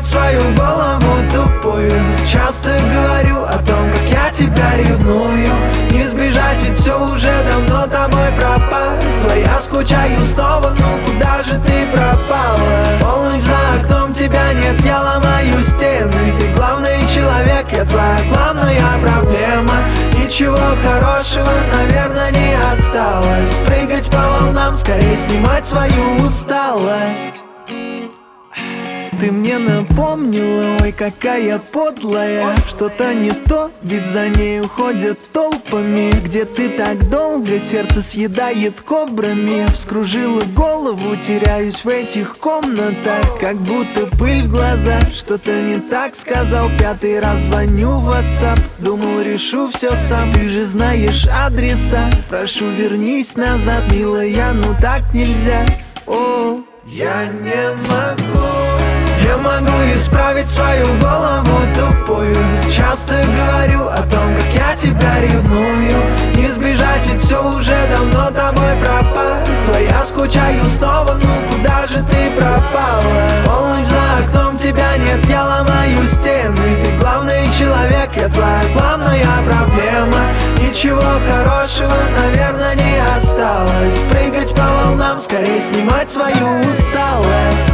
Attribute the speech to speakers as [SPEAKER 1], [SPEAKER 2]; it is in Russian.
[SPEAKER 1] исправить свою голову тупую. Часто говорю о том, как я тебя ревную. Не сбежать, ведь все уже давно тобой пропахло. Я скучаю снова, ну куда же ты пропала? Полночь за окном, тебя нет, я ломаю стены. Ты главный человек, я твоя главная проблема. Ничего хорошего, наверное, не осталось. Прыгать по волнам, скорее снимать свою усталость. Ты мне напомнила, ой, какая подлая. Что-то не то, ведь за ней уходят толпами. Где ты так долго, сердце съедает кобрами. Вскружила голову, теряюсь в этих комнатах. Как будто пыль в глаза, что-то не так сказал. 5-й раз звоню в WhatsApp, думал, решу все сам. Ты же знаешь адреса, прошу, вернись назад. Милая, ну так нельзя. О, я не могу. Не могу исправить свою голову тупую. Часто говорю о том, как я тебя ревную. Не сбежать, ведь все уже давно тобой пропахло. Я скучаю снова, ну куда же ты пропала? Полночь за окном, тебя нет, я ломаю стены. Ты главный человек, я твоя главная проблема. Ничего хорошего, наверное, не осталось. Прыгать по волнам, скорее снимать свою усталость.